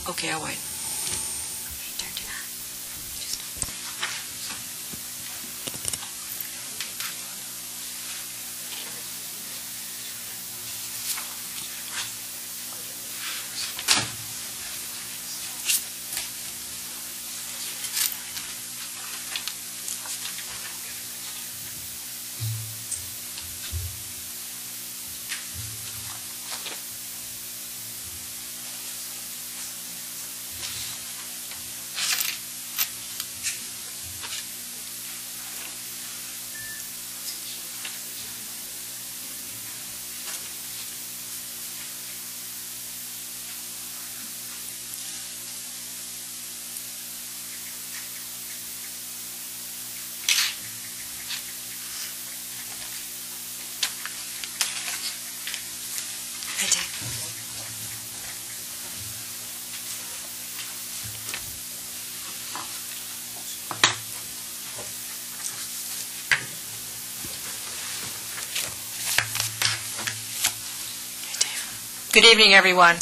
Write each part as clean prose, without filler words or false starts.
Okay, I'll wait. Good evening, everyone.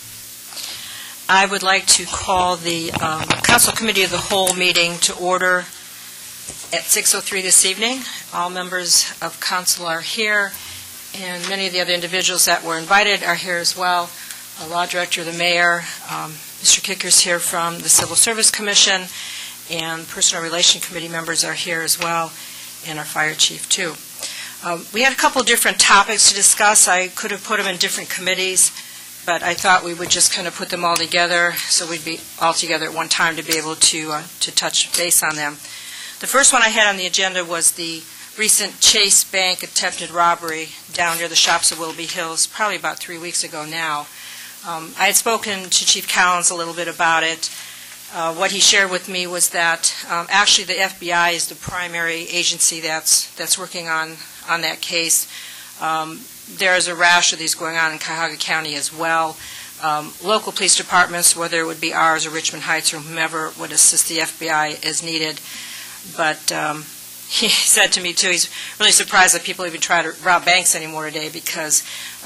I would like to call the Council Committee of the Whole meeting to order at 6:03 this evening. All members of Council are here, and many of the other individuals that were invited are here as well. The Law Director, the Mayor, Mr. Kicker's here from the Civil Service Commission, and Personal Relation Committee members are here as well, and our Fire Chief, too. We had a couple different topics to discuss. I could have put them in different committees, but I thought we would just kind of put them all together so we'd be all together at one time to be able to touch base on them. The first one I had on the agenda was the recent Chase Bank attempted robbery down near the shops of Willoughby Hills, probably about 3 weeks ago now. I had spoken to Chief Collins a little bit about it. What he shared with me was that actually the FBI is the primary agency that's working on that case. There is a rash of these going on in Cuyahoga County as well. Local police departments, whether it would be ours or Richmond Heights or whomever, would assist the FBI as needed. But he said to me, too, he's really surprised that people even try to rob banks anymore today because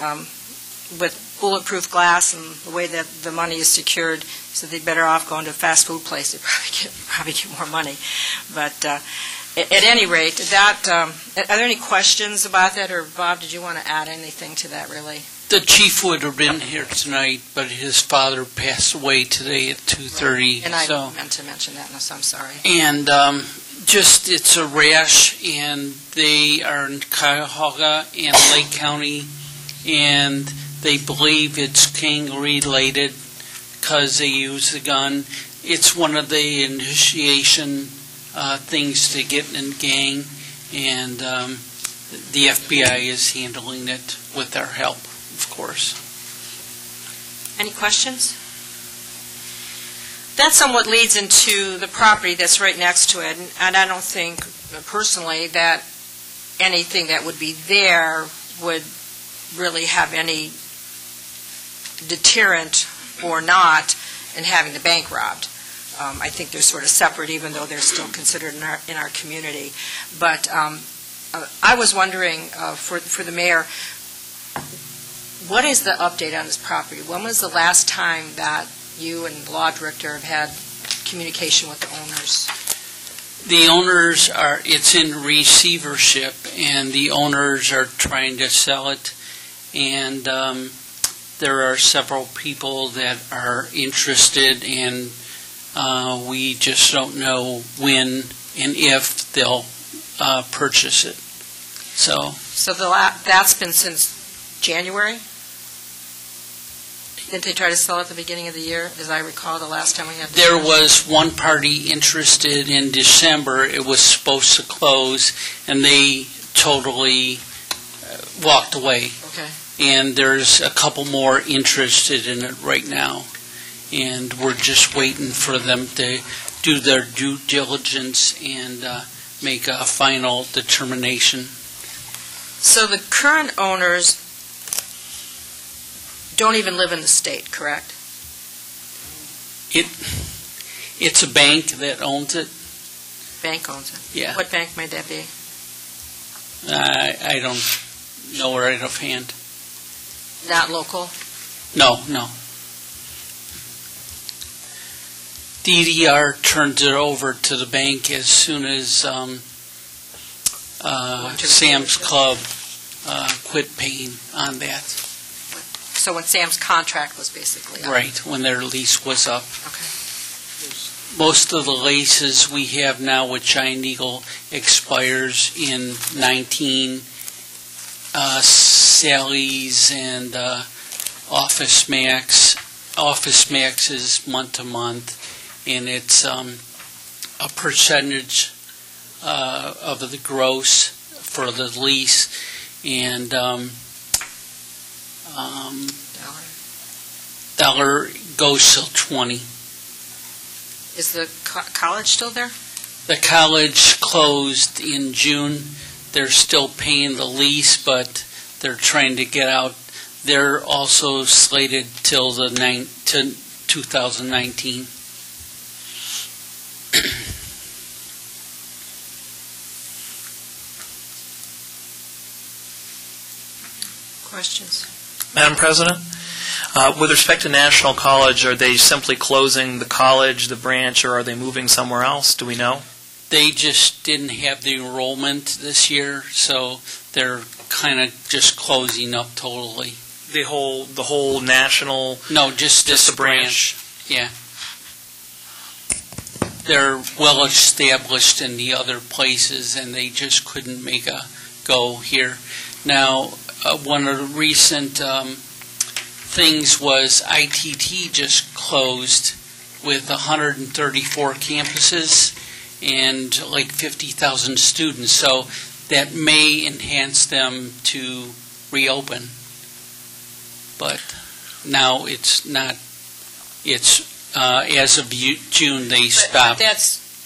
with bulletproof glass and the way that the money is secured, he said they'd better off going to a fast food place. They'd probably get more money. But at any rate, that are there any questions about that? Or, Bob, did you want to add anything to that, really? The chief would have been here tonight, but his father passed away today at 2:30. And I meant to mention that, so I'm sorry. And just it's a rash, and they are in Cuyahoga and Lake County, and they believe it's gang-related because they use the gun. It's one of the initiation things to get in gang, and the FBI is handling it with our help, of course. Any questions? That somewhat leads into the property that's right next to it, and I don't think, personally, that anything that would be there would really have any deterrent or not in having the bank robbed. I think they're sort of separate, even though they're still considered in our community. But I was wondering, for the mayor, what is the update on this property? When was the last time that you and the law director have had communication with the owners? The owners are, it's in receivership, and the owners are trying to sell it, and there are several people that are interested, and we just don't know when and if they'll purchase it. So that's been since January? Didn't they try to sell it at the beginning of the year, as I recall, the last time we had There was one party interested in December. It was supposed to close, and they totally walked away. Okay. And there's a couple more interested in it right now. And we're just waiting for them to do their due diligence and make a final determination. So the current owners don't even live in the state, correct? It's a bank that owns it. Bank owns it? Yeah. What bank might that be? I don't know right offhand. Not local? No. DDR turns it over to the bank as soon as Sam's Club quit paying on that. So when Sam's contract was basically up? Right, when their lease was up. Okay. Most of the leases we have now with Giant Eagle expires in 19. Sally's and Office Max. Office Max is month to month, and it's a percentage of the gross for the lease, and dollar goes till 20. Is the college still there? The college closed in June. They're still paying the lease, but they're trying to get out. They're also slated till to 2019. Questions? Madam President, with respect to National College, are they simply closing the college, the branch, or are they moving somewhere else? Do we know? They just didn't have the enrollment this year, so they're kind of just closing up totally. The whole national? No, just this the branch. Yeah. They're well established in the other places, and they just couldn't make a go here. Now, one of the recent things was ITT just closed with 134 campuses and like 50,000 students, so that may enhance them to reopen. Like now it's not. It's as of June they stopped. But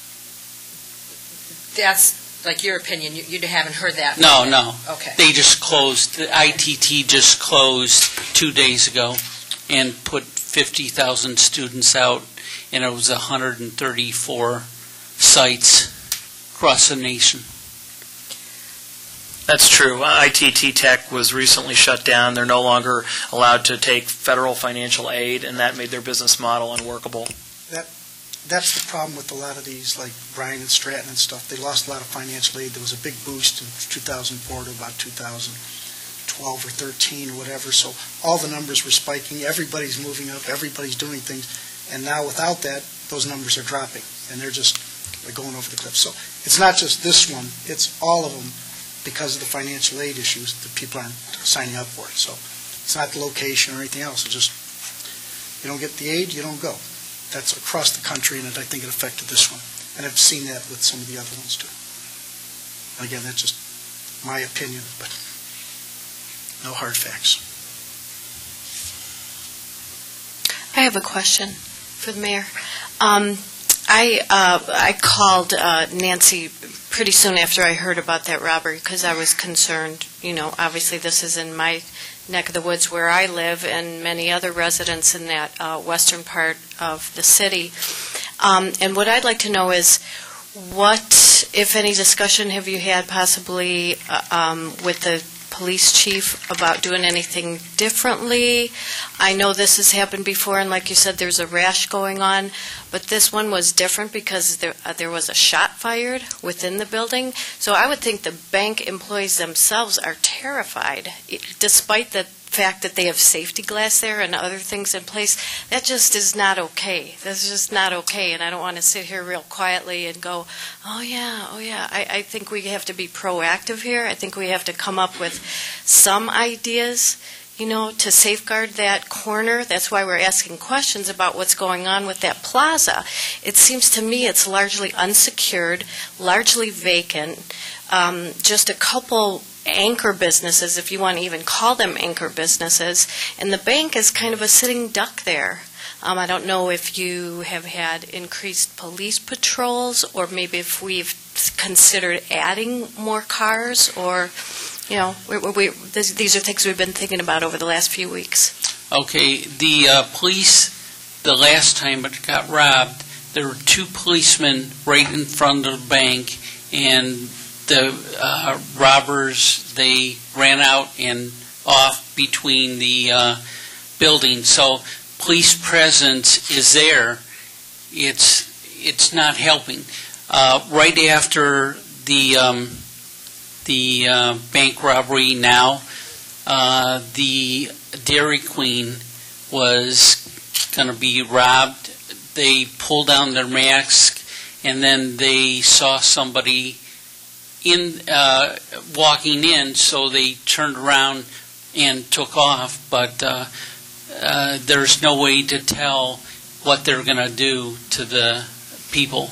that's like your opinion. You haven't heard that. No, no. Okay. They just closed. The ITT just closed 2 days ago, and put 50,000 students out, and it was 134 sites across the nation. That's true. ITT Tech was recently shut down. They're no longer allowed to take federal financial aid, and that made their business model unworkable. That's the problem with a lot of these, like Bryan and Stratton and stuff. They lost a lot of financial aid. There was a big boost in 2004 to about 2012 or 13 or whatever, so all the numbers were spiking. Everybody's moving up. Everybody's doing things. And now without that, those numbers are dropping, and they're going over the cliff. So it's not just this one. It's all of them because of the financial aid issues that people aren't signing up for it. So it's not the location or anything else. It's just you don't get the aid, you don't go. That's across the country, and I think it affected this one. And I've seen that with some of the other ones, too. Again, that's just my opinion, but no hard facts. I have a question for the mayor. I called Nancy pretty soon after I heard about that robbery because I was concerned. You know, obviously this is in my neck of the woods where I live and many other residents in that western part of the city. And what I'd like to know is what, if any, discussion have you had possibly with the police chief about doing anything differently? I know this has happened before, and like you said, there's a rash going on, but this one was different because there was a shot fired within the building. So I would think the bank employees themselves are terrified, despite the fact that they have safety glass there and other things in place. That just is not okay. That's just not okay, and I don't want to sit here real quietly and go, oh yeah. I think we have to be proactive here. I think we have to come up with some ideas, you know, to safeguard that corner. That's why we're asking questions about what's going on with that plaza. It seems to me it's largely unsecured, largely vacant, just a couple anchor businesses, if you want to even call them anchor businesses, and the bank is kind of a sitting duck there. I don't know if you have had increased police patrols, or maybe if we've considered adding more cars, or, you know, these are things we've been thinking about over the last few weeks. Okay, the police, the last time it got robbed, there were two policemen right in front of the bank, and the robbers, they ran out and off between the buildings. So police presence is there. it's not helping. Right after the bank robbery now, the Dairy Queen was going to be robbed. They pulled down their mask, and then they saw somebody walking in, so they turned around and took off. But there's no way to tell what they're going to do to the people.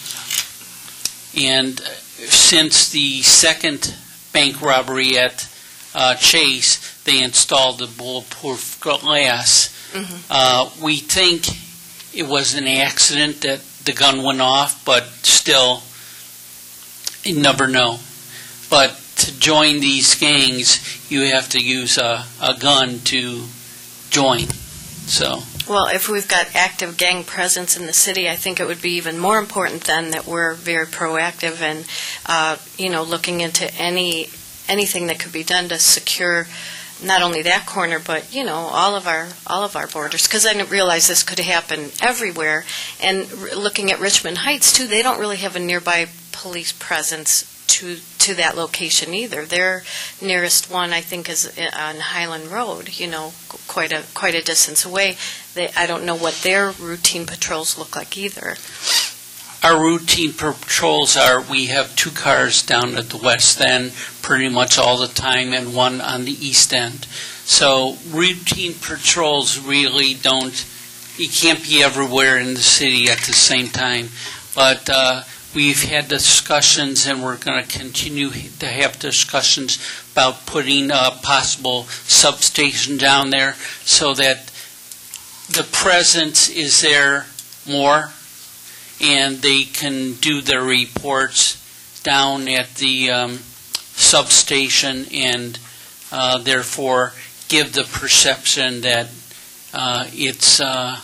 And since the second bank robbery at Chase, they installed the bulletproof glass. Mm-hmm. We think it was an accident that the gun went off, but still, you never know. But to join these gangs, you have to use a gun to join. So. Well, if we've got active gang presence in the city, I think it would be even more important then that we're very proactive and, looking into anything that could be done to secure not only that corner, but, all of our borders. Because I didn't realize this could happen everywhere. And looking at Richmond Heights, too, they don't really have a nearby police presence to that location either. Their nearest one, I think, is on Highland Road, quite a distance away. I don't know what their routine patrols look like either. Our routine patrols we have 2 cars down at the west end pretty much all the time and 1 on the east end. So routine patrols really you can't be everywhere in the city at the same time. But we've had discussions, and we're going to continue to have discussions about putting a possible substation down there so that the presence is there more, and they can do their reports down at the substation, and therefore give the perception that it's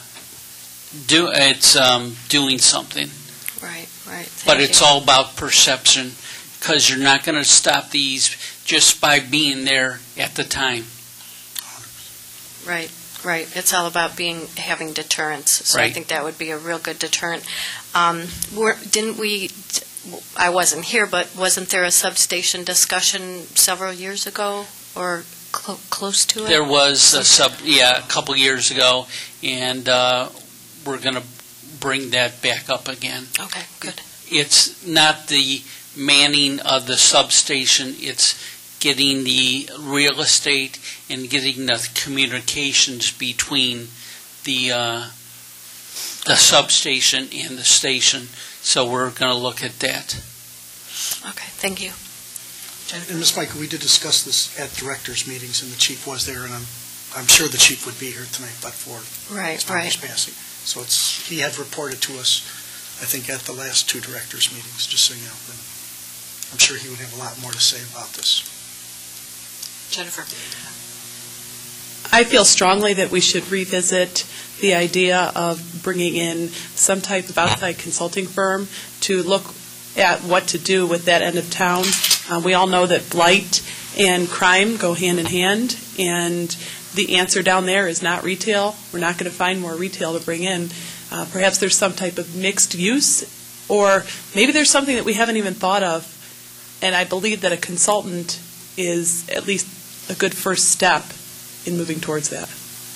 doing something. Right. But it's all about perception, because you're not going to stop these just by being there at the time. Right. It's all about having deterrence. So Right. I think that would be a real good deterrent. Didn't we? I wasn't here, but wasn't there a substation discussion several years ago, or close to it? There was a couple years ago, and we're going to bring that back up again. Okay, good. It's not the manning of the substation, it's getting the real estate and getting the communications between the substation and the station. So we're going to look at that. Okay, thank you. And Ms. Michael, we did discuss this at directors' meetings, and the chief was there, and I'm sure the chief would be here tonight, but for his father's passing. So he had reported to us, I think, at the last 2 directors' meetings, just so you know. And I'm sure he would have a lot more to say about this. Jennifer? I feel strongly that we should revisit the idea of bringing in some type of outside consulting firm to look at what to do with that end of town. We all know that blight and crime go hand in hand, and the answer down there is not retail. We're not going to find more retail to bring in. Perhaps there's some type of mixed use, or maybe there's something that we haven't even thought of, and I believe that a consultant is at least a good first step in moving towards that.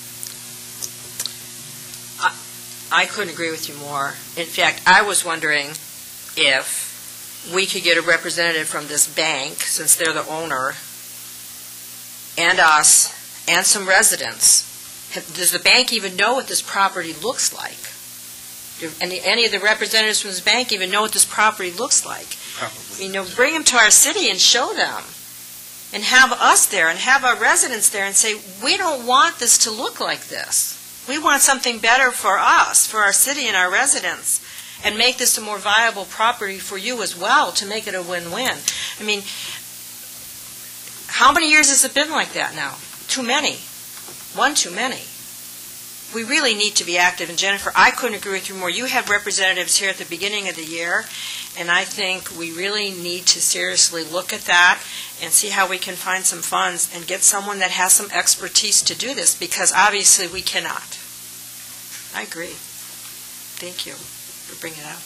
I couldn't agree with you more. In fact, I was wondering if we could get a representative from this bank, since they're the owner, and us, and some residents. Does the bank even know what this property looks like? Do any of the representatives from this bank even know what this property looks like? Probably. Bring them to our city and show them. And have us there, and have our residents there, and say, we don't want this to look like this. We want something better for us, for our city and our residents, and make this a more viable property for you as well, to make it a win-win. I mean, how many years has it been like that now? Too many. One too many. We really need to be active. And Jennifer, I couldn't agree with you more. You had representatives here at the beginning of the year, and I think we really need to seriously look at that and see how we can find some funds and get someone that has some expertise to do this, because obviously we cannot. I agree. Thank you for bringing it up.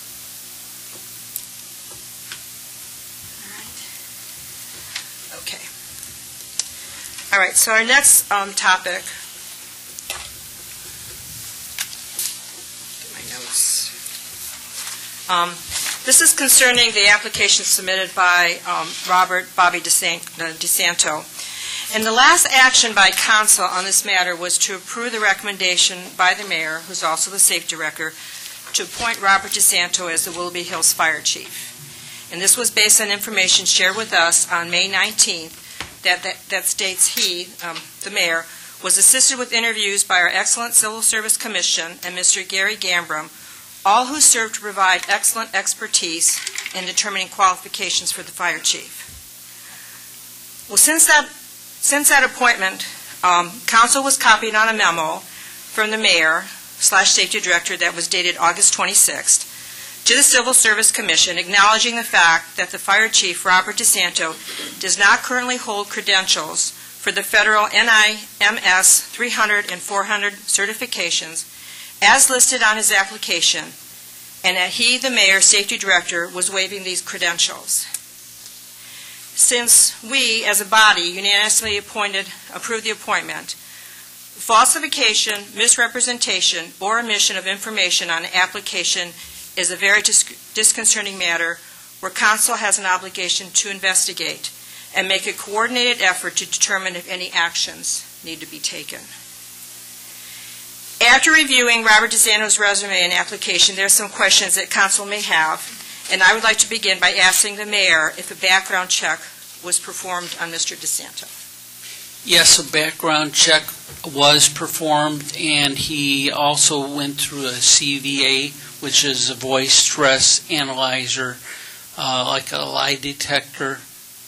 All right. Okay. All right, so our next topic, get my notes. This is concerning the application submitted by Robert Bobby DeSanto. And the last action by council on this matter was to approve the recommendation by the mayor, who's also the safety director, to appoint Robert DeSanto as the Willoughby Hills Fire Chief. And this was based on information shared with us on May 19th that states he, the mayor, was assisted with interviews by our excellent Civil Service Commission and Mr. Gary Gambrum, all who served to provide excellent expertise in determining qualifications for the fire chief. Well, since that appointment, council was copied on a memo from the mayor/safety director that was dated August 26th to the Civil Service Commission, acknowledging the fact that the fire chief, Robert DeSanto, does not currently hold credentials for the federal NIMS 300 and 400 certifications as listed on his application, and that he, the mayor, safety director, was waiving these credentials. Since we, as a body, unanimously approved the appointment, falsification, misrepresentation, or omission of information on an application is a very disconcerting matter where council has an obligation to investigate and make a coordinated effort to determine if any actions need to be taken. After reviewing Robert DeSanto's resume and application, there are some questions that council may have, and I would like to begin by asking the mayor if a background check was performed on Mr. DeSanto. Yes, a background check was performed, and he also went through a CVA, which is a voice stress analyzer, like a lie detector,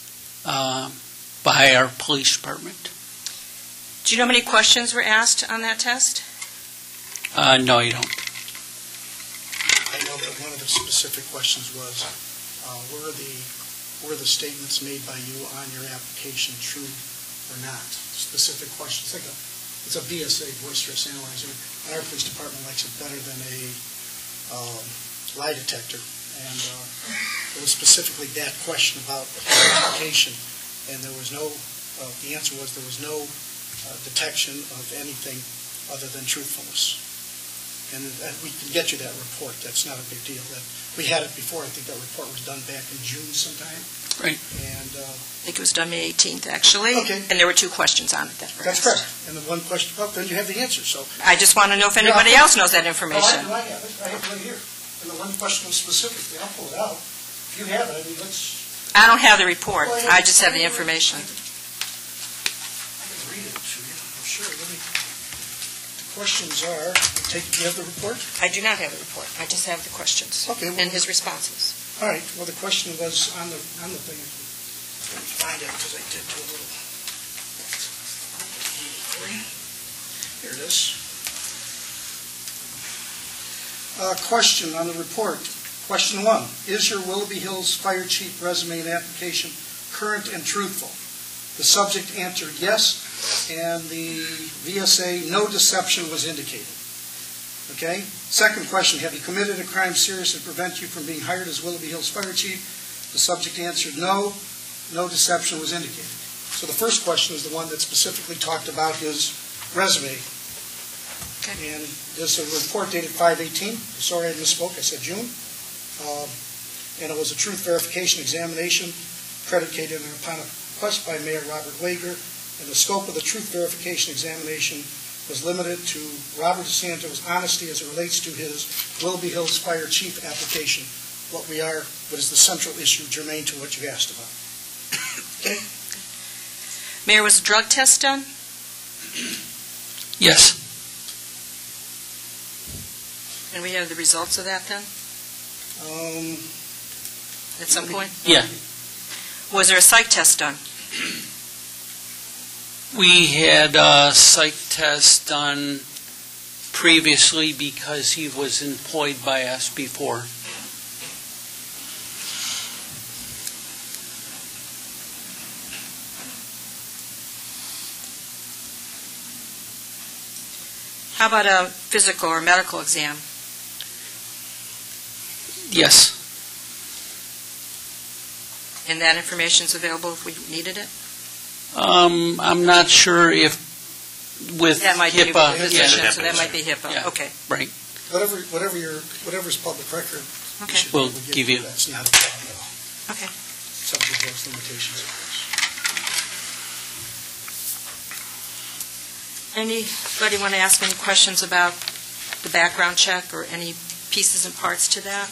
by our police department. Do you know how many questions were asked on that test? No, you don't. I know that one of the specific questions was, were the statements made by you on your application true or not? Specific questions. It's a VSA, voice stress analyzer. Our police department likes it better than a lie detector. And it was specifically that question about the application. And there was no, the answer was there was no detection of anything other than truthfulness. And we can get you that report. That's not a big deal. We had it before. I think that report was done back in June sometime. Right. And I think it was done May 18th, actually. Okay. And there were 2 questions on it that were that's asked. correct. And the one question, well, then you have the answer. So I just want to know if anybody else knows that I information. have it. I have it right here. And the one question was specifically, I'll pull it out. If you have it, I mean, let's... I don't have the report. I just have the information. I can read it to you. I'm sure. The questions are, do you have the report? I do not have the report. I just have the questions Okay. Well, and his responses. all right. Well, the question was on the thing. Let me find it because I did do a little... Here it is. Question on the report. Question 1. Is your Willoughby Hills Fire Chief resume and application current and truthful? The subject answered yes, and the VSA, no deception was indicated. Okay? Second question, have you committed a crime serious to prevent you from being hired as Willoughby Hills Fire Chief? The subject answered no, no deception was indicated. So the first question is the one that specifically talked about his resume. Okay. And there's a report dated 5/18. Sorry, I misspoke. I said June. And it was a truth verification examination predicated upon a request by Mayor Robert Wager. And the scope of the truth verification examination was limited to Robert DeSanto's honesty as it relates to his Willoughby Hills Fire Chief application. What is the central issue germane to what you asked about. Okay? Mayor, was a drug test done? Yes. And we have the results of that then, at some point? Yeah. Was there a psych test done? We had a psych test done previously because he was employed by us before. How about a physical or medical exam? Yes. And that information is available if we needed it? I'm not sure if with That might be HIPAA. position, yeah, so that might be HIPAA. Yeah. Okay. Right. Whatever's public record, we Okay. should be We'll able to give you. That's not a problem at all, Okay. subject to those limitations, of course. Anybody want to ask any questions about the background check or any pieces and parts to that?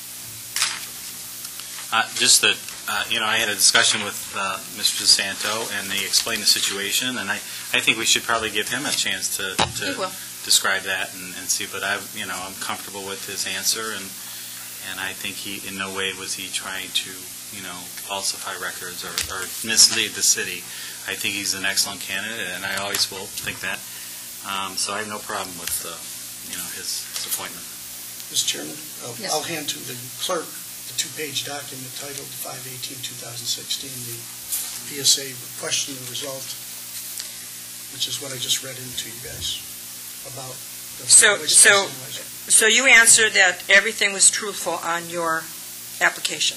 Just that, I had a discussion with Mr. DeSanto, and they explained the situation, and I think we should probably give him a chance to We will. describe that and see, but I'm comfortable with his answer, and I think in no way was he trying to, falsify records or mislead the city. I think he's an excellent candidate, and I always will think that. So I have no problem with, his appointment. Mr. Chairman, Yes. I'll hand to the clerk the two-page document titled 5/18/2016, the PSA question the result, which is what I just read into you guys about the... So you answered that everything was truthful on your application?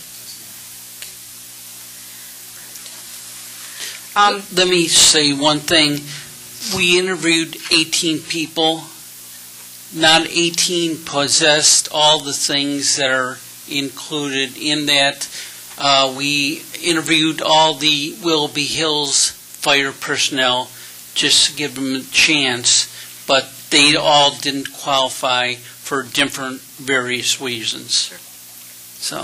Let me say one thing. We interviewed 18 people. Not 18 possessed all the things that are included in that. We interviewed all the Willoughby Hills fire personnel just to give them a chance, but they all didn't qualify for different various reasons. So,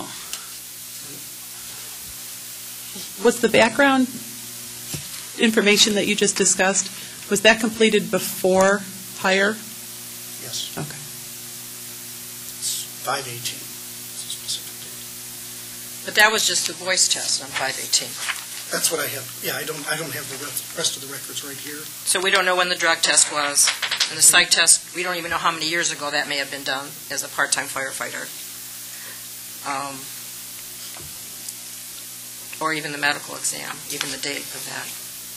Was the background information that you just discussed, was that completed before hire? Yes, Okay. it's 5/18, it's a specific date. But that was just the voice test on 5/18. That's what I have, I don't have the rest of the records right here. So we don't know when the drug test was, and the psych test, we don't even know how many years ago that may have been done as a part-time firefighter. Or even the medical exam, even the date of that.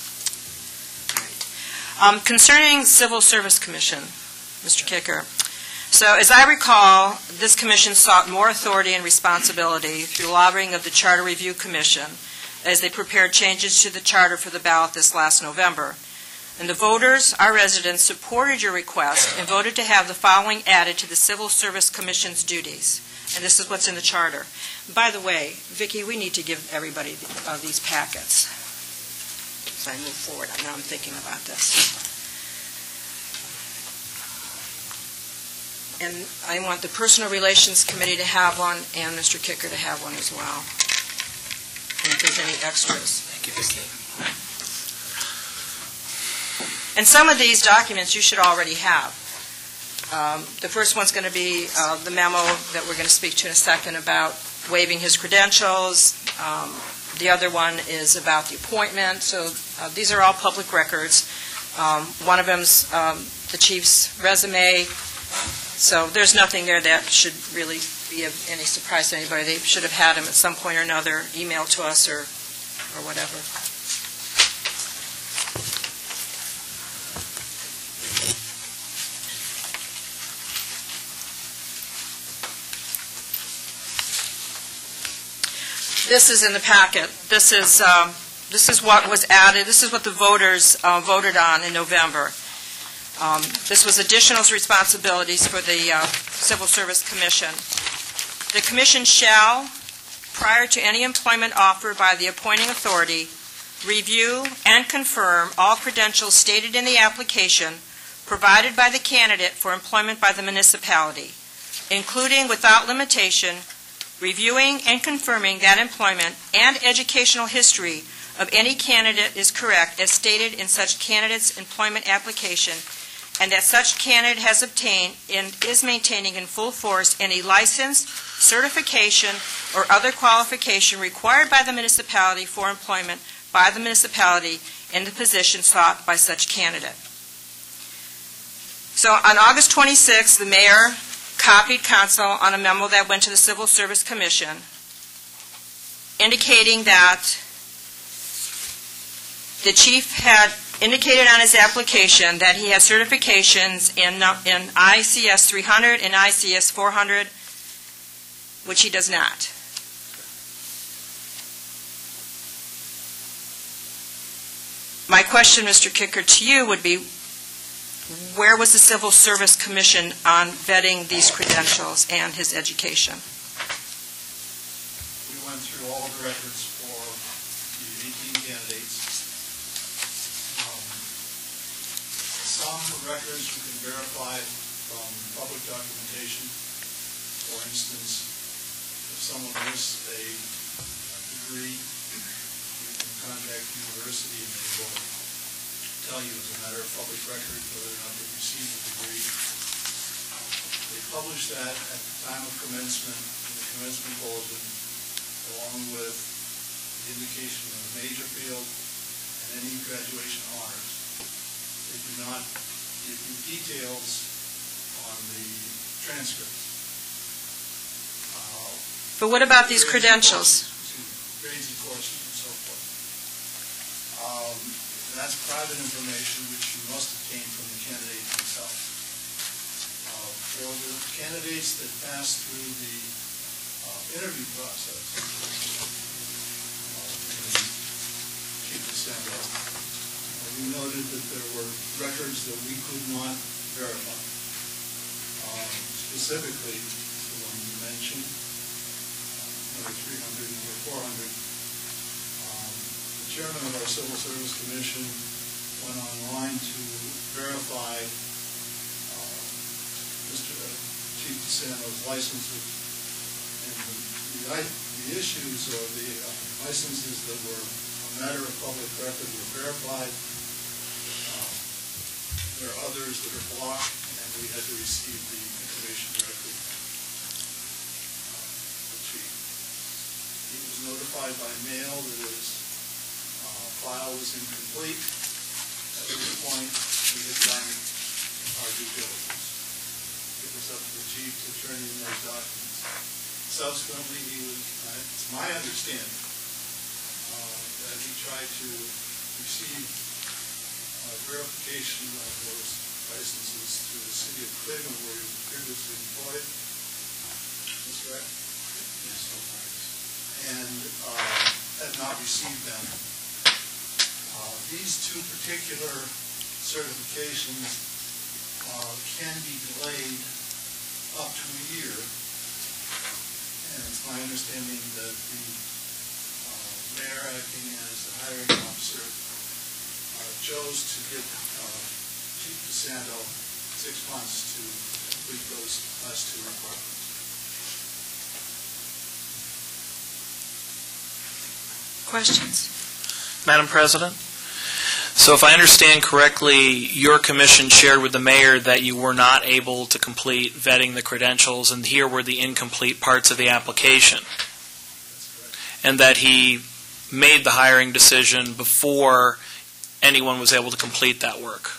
All right. Concerning Civil Service Commission, Mr. Kicker, so as I recall, this commission sought more authority and responsibility through lobbying of the Charter Review Commission as they prepared changes to the charter for the ballot this last November. And the voters, our residents, supported your request and voted to have the following added to the Civil Service Commission's duties. And this is what's in the charter. By the way, Vicki, we need to give everybody these packets as I move forward. Now I'm thinking about this. And I want the Personal Relations Committee to have one and Mr. Kicker to have one as well. And if there's any extras. Thank you, Vicki. And some of these documents you should already have. The first one's going to be the memo that we're going to speak to in a second about waiving his credentials. The other one is about the appointment. So these are all public records. One of them's the chief's resume. So there's nothing there that should really be of any surprise to anybody. They should have had him at some point or another, emailed to us or whatever. This is in the packet. This is what was added. This is what the voters voted on in November. This was additional responsibilities for the Civil Service Commission. The Commission shall, prior to any employment offer by the appointing authority, review and confirm all credentials stated in the application provided by the candidate for employment by the municipality, including, without limitation, reviewing and confirming that employment and educational history of any candidate is correct as stated in such candidate's employment application, and that such candidate has obtained and is maintaining in full force any license, certification, or other qualification required by the municipality for employment by the municipality in the position sought by such candidate. So on August 26th, the mayor copied council on a memo that went to the Civil Service Commission indicating that the chief had indicated on his application that he has certifications in ICS 300 and ICS 400 which he does not. My question, Mr. Kicker, to you would be, where was the Civil Service Commission on vetting these credentials and his education? We went through all the records for the 18 candidates. Some records you can verify from public documentation. For instance, if someone lists a degree, you can contact the university and they will tell you as a matter of public record whether or not they received the degree. They publish that at the time of commencement in the commencement bulletin, along with the indication of the major field and any graduation honors. They do not give you details on the transcripts. But what about these credentials? Grades and courses and so forth. That's private information which you must obtain from the candidate himself. For the candidates that pass through the interview process, Chief DeSanto, we noted that there were records that we could not verify. Specifically, the one you mentioned, number 300, number 400. The chairman of our Civil Service Commission went online to verify Mr. Chief DeSanto's licenses, and the issues or the licenses that were a matter of public record were verified. There are others that are blocked, and we had to receive the information directly from the chief. He was notified by mail that his file was incomplete. At this point, we had done our due diligence. It was up to the chief to turn in those documents. Subsequently, it's my understanding that he tried to receive verification of those licenses through the city of Cleveland, where he was previously employed. That's correct? Yes, so far. And had not received them. These two particular certifications can be delayed up to a year, and it's my understanding that the mayor, acting as the hiring officer, chose to give Chief DeSanto 6 months to complete those last two requirements. Questions? Madam President? So if I understand correctly, your commission shared with the mayor that you were not able to complete vetting the credentials, and here were the incomplete parts of the application. That's correct. And that he made the hiring decision before anyone was able to complete that work.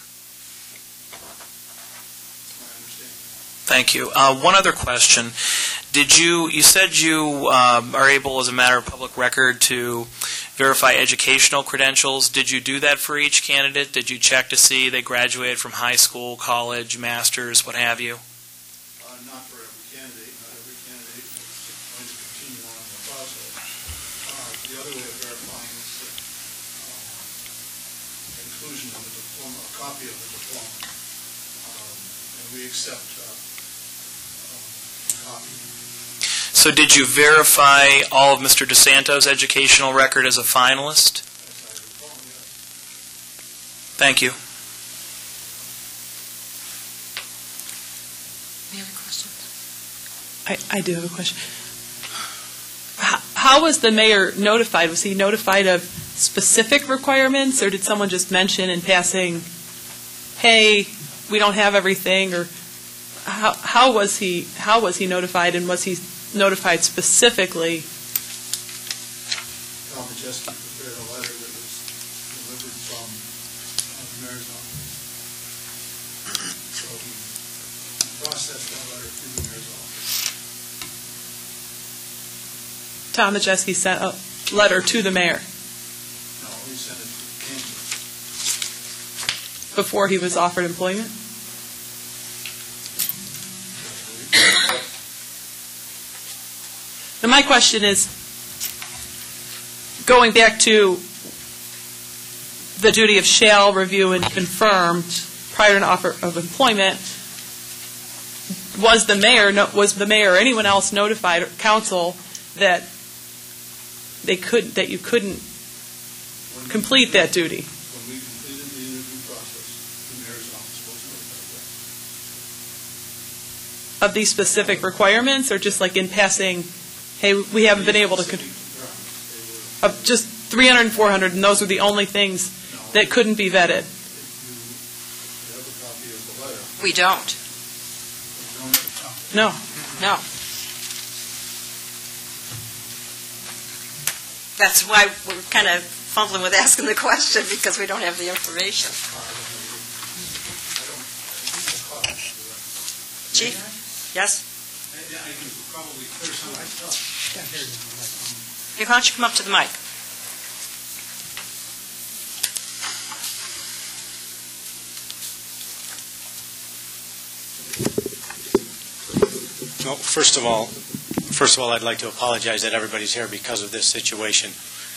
That's my understanding. Thank you. One other question. You said you are able, as a matter of public record, to verify educational credentials. Did you do that for each candidate? Did you check to see they graduated from high school, college, master's, what have you? Not for every candidate. Not every candidate is going to continue on in the process. The other way of verifying is the inclusion of a diploma, a copy of the diploma. And we accept a copy. So did you verify all of Mr. DeSanto's educational record as a finalist? As I recall, yes. Thank you. Any other questions? I do have a question. How was the mayor notified? Was he notified of specific requirements, or did someone just mention in passing, hey, we don't have everything, or how was he notified, and was he notified specifically? Tom Majeski prepared a letter that was delivered from the mayor's office. So he processed that letter through the mayor's office. Tom Majeski sent a letter to the mayor No, he sent it to the campus. before he was offered employment? Now, my question is, going back to the duty of shall review and confirm prior to an offer of employment, was the mayor or anyone else notified council that you couldn't complete that duty? When we completed the interview process, the mayor's office was notified. Of these specific requirements, or just like in passing, hey, we haven't been able to, of just 300 and 400, and those were the only things that couldn't be vetted? If you have a copy of the letter, We don't. you don't have a copy. No. No. That's why we're kind of fumbling with asking the question, because we don't have the information. Chief? Yes? I can probably clear some of my stuff. Why don't you come up to the mic? No, first of all, I'd like to apologize that everybody's here because of this situation.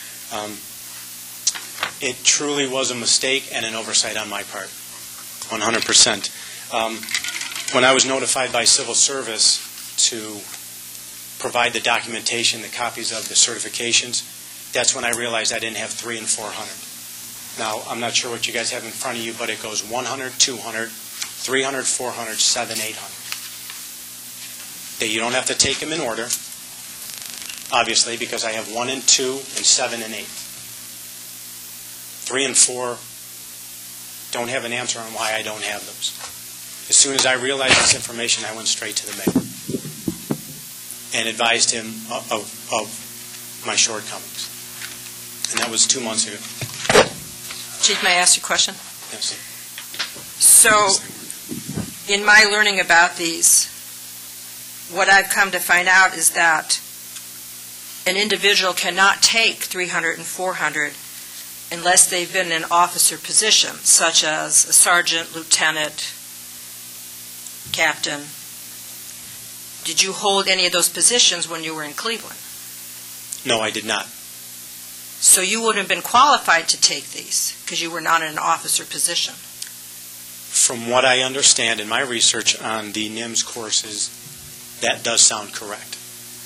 It truly was a mistake and an oversight on my part, 100%. When I was notified by Civil Service to provide the documentation, the copies of the certifications, that's when I realized I didn't have 300 and 400. Now, I'm not sure what you guys have in front of you, but it goes 100, 200, 300, 400, 7, 800. That you don't have to take them in order, obviously, because I have 1 and 2 and 7 and 8. 3 and 4 don't have an answer on why I don't have those. As soon as I realized this information, I went straight to the mayor and advised him of my shortcomings. And that was 2 months ago. Chief, may I ask you a question? Yes. So, in my learning about these, what I've come to find out is that an individual cannot take 300 and 400 unless they've been in an officer position, such as a sergeant, lieutenant, captain. Did you hold any of those positions when you were in Cleveland? No, I did not. So you wouldn't have been qualified to take these because you were not in an officer position. From what I understand in my research on the NIMS courses, that does sound correct.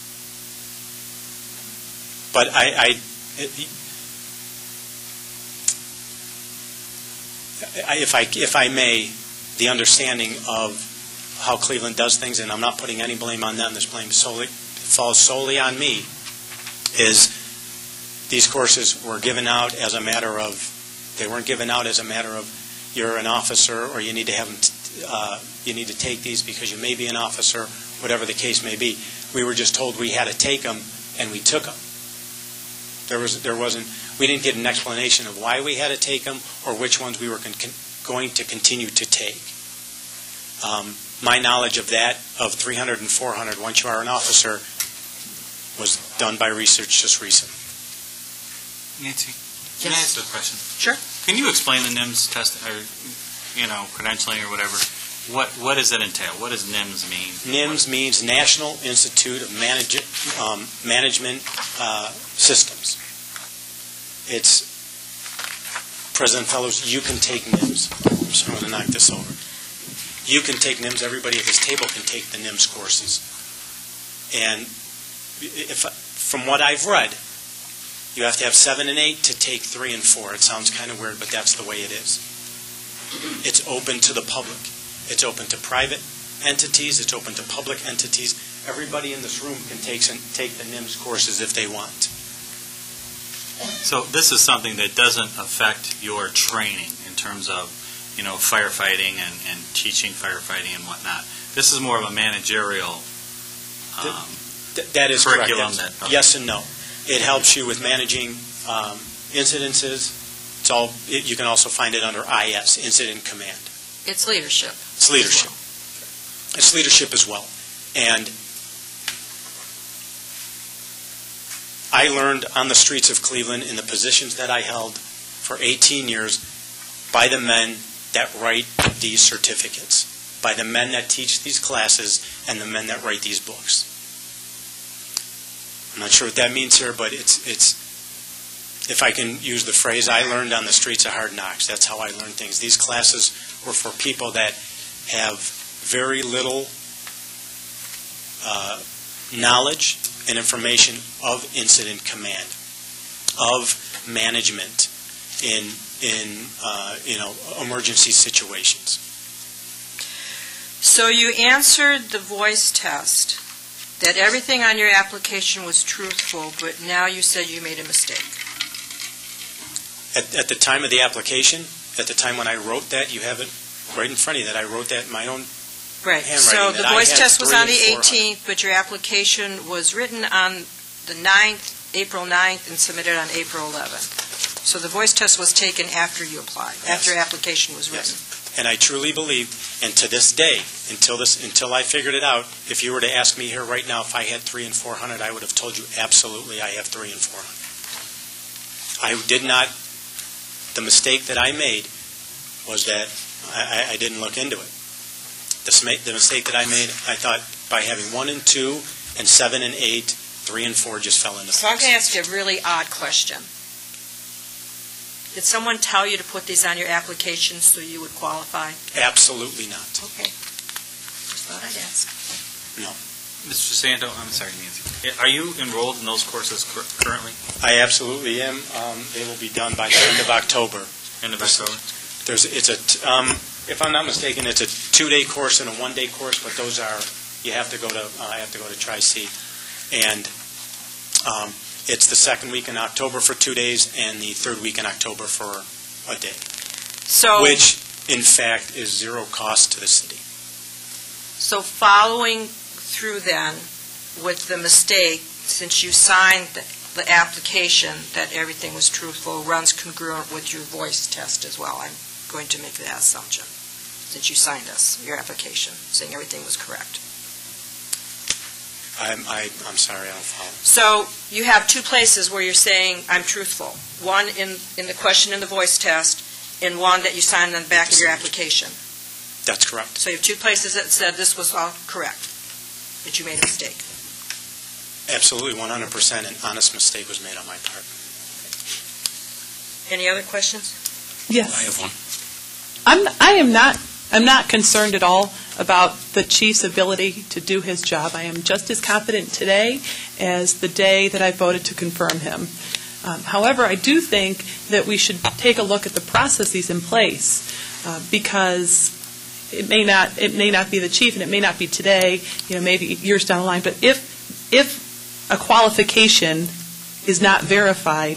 But if I may, the understanding of how Cleveland does things, and I'm not putting any blame on them, this blame falls solely on me, is these courses were given out as a matter of, they weren't given out as a matter of you're an officer or you need to have them, you need to take these because you may be an officer, whatever the case may be. We were just told we had to take them, and we took them. We didn't get an explanation of why we had to take them or which ones we were going to continue to take. My knowledge of that, of 300 and 400, once you are an officer, was done by research just recently. Nancy, can I ask a question? Sure. Can you explain the NIMS test, or, credentialing or whatever? What does that entail? What does NIMS mean? NIMS means National Institute of Management Systems. It's, President Fellows, you can take NIMS. I'm just going to knock this over. You can take NIMS. Everybody at this table can take the NIMS courses. And from what I've read, you have to have 7 and 8 to take 3 and 4. It sounds kind of weird, but that's the way it is. It's open to the public. It's open to private entities. It's open to public entities. Everybody in this room can take the NIMS courses if they want. So this is something that doesn't affect your training in terms of, firefighting and teaching firefighting and whatnot. This is more of a managerial that is curriculum. Correct. Yes and no. It helps you with managing incidences. You can also find it under IS, Incident Command. It's leadership. It's leadership. It's leadership as well. And I learned on the streets of Cleveland in the positions that I held for 18 years by the men that write these certificates, by the men that teach these classes, and the men that write these books. I'm not sure what that means here, but it's if I can use the phrase, I learned on the streets of hard knocks. That's how I learned things. These classes were for people that have very little knowledge and information of incident command, of management in emergency situations. So you answered the voice test, that everything on your application was truthful, but now you said you made a mistake. At the time of the application, at the time when I wrote that, you have it right in front of you, that I wrote that in my own Right. handwriting. So the that I voice had test was on the 3 and 400. 18th, but your application was written on the 9th, April 9th, and submitted on April 11th. So the voice test was taken after you applied, after your application was written. Yes. And I truly believe, and to this day, until I figured it out, if you were to ask me here right now if I had 3 and 400, I would have told you absolutely I have 3 and 400. I did not. The mistake that I made was that I didn't look into it. The mistake that I made, I thought by having 1 and 2 and 7 and 8, 3 and 4 just fell into place. So I'm going to ask you a really odd question. Did someone tell you to put these on your application so you would qualify? Absolutely not. Okay. Just thought I'd ask. Mr. Sando, I'm sorry, Nancy. Are you enrolled in those courses currently? I absolutely am. They will be done by the end of October. End of October? If I'm not mistaken, it's a 2-day course and a 1-day course, but those are, I have to go to Tri-C. And it's the second week in October for 2 days and the third week in October for a day, So, which, in fact, is zero cost to the city. so following through then with the mistake, since you signed the application that everything was truthful, runs congruent with your voice test as well. I'm going to make that assumption, since you signed your application, saying everything was correct. I'm sorry, I don't follow. So you have 2 places where you're saying, I'm truthful. One in the question in the voice test, and one that you signed on the back of your application. That's correct. So you have 2 places that said this was all correct, that you made a mistake. Absolutely, 100% an honest mistake was made on my part. Any other questions? Yes. I have one. I'm not concerned at all about the chief's ability to do his job. I am just as confident today as the day that I voted to confirm him. However, I do think that we should take a look at the processes in place, because it may not be the chief, and it may not be today, maybe years down the line, but if a qualification is not verified,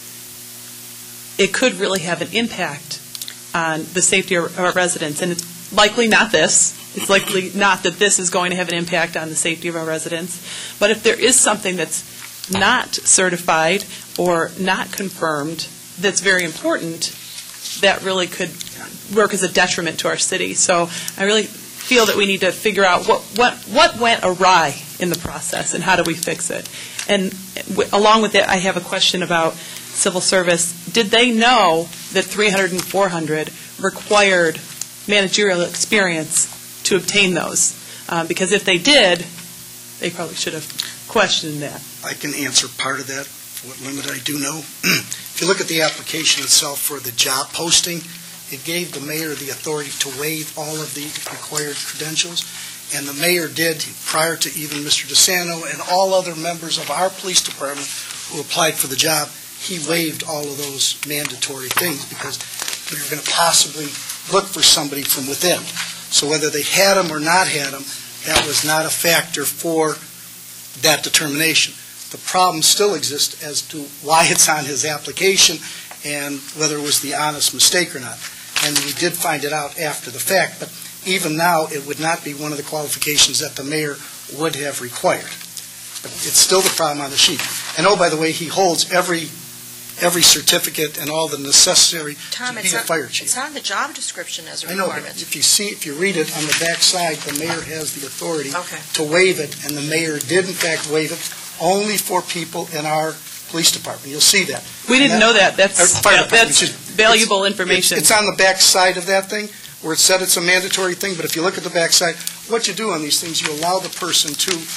it could really have an impact on the safety of our residents. And it's likely not this. It's likely not that this is going to have an impact on the safety of our residents. But if there is something that's not certified or not confirmed that's very important, that really could work as a detriment to our city. So I really feel that we need to figure out what went awry in the process and how do we fix it. And along with that, I have a question about civil service. Did they know that 300 and 400 required managerial experience to obtain those? Because if they did, they probably should have questioned that. I can answer part of that, for what limit I do know. If you look at the application itself for the job posting, it gave the mayor the authority to waive all of the required credentials, and the mayor did, prior to even Mr. DeSanto and all other members of our police department who applied for the job, he waived all of those mandatory things because we were going to possibly look for somebody from within. So whether they had them or not had them, that was not a factor for that determination. The problem still exists as to why it's on his application and whether it was the honest mistake or not. And we did find it out after the fact, but even now, it would not be one of the qualifications that the mayor would have required. But it's still the problem on the sheet. And oh, by the way, he holds every certificate and all the necessary to be a fire chief. It's on the job description as a I know, requirement. but if you read it on the back side, the mayor has the authority Okay. to waive it, and the mayor did in fact waive it only for people in our police department. You'll see that. We didn't know that. That's Fire department, which is- valuable information. It's on the back side of that thing, where it said it's a mandatory thing, but if you look at the back side, what you do on these things, you allow the person to